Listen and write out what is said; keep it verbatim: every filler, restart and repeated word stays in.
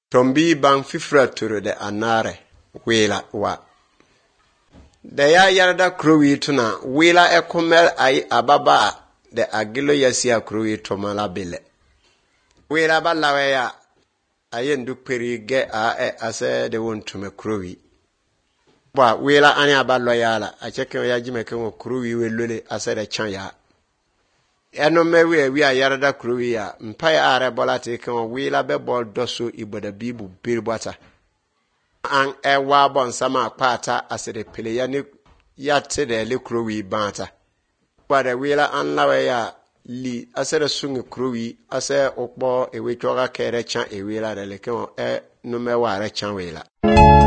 Tombi bang fifra turu de anare wela wa. De ya yarda kruwi tuna wela ekumel ay ababa de agilo yasia kruwi tomala bile. Wela ba lawe ya ayen du peri ge a e ase de wontume kruwi. Ba wela ani abalo yala acheke ya jime ke wo kruwi welole ase de chan ya. Eno mewe wi a yarda kruwi ya mpa ya are bola te ke wo wela be bol doso iboda bibu birbata. An ewa bon sama pata asede pele ya ni ya tede le kruwi banta. Kwade wela an lawe ya li asede sungi kruwi ase okbo ewe choga kere chan ewela de le ke wo e no me ware chan wela.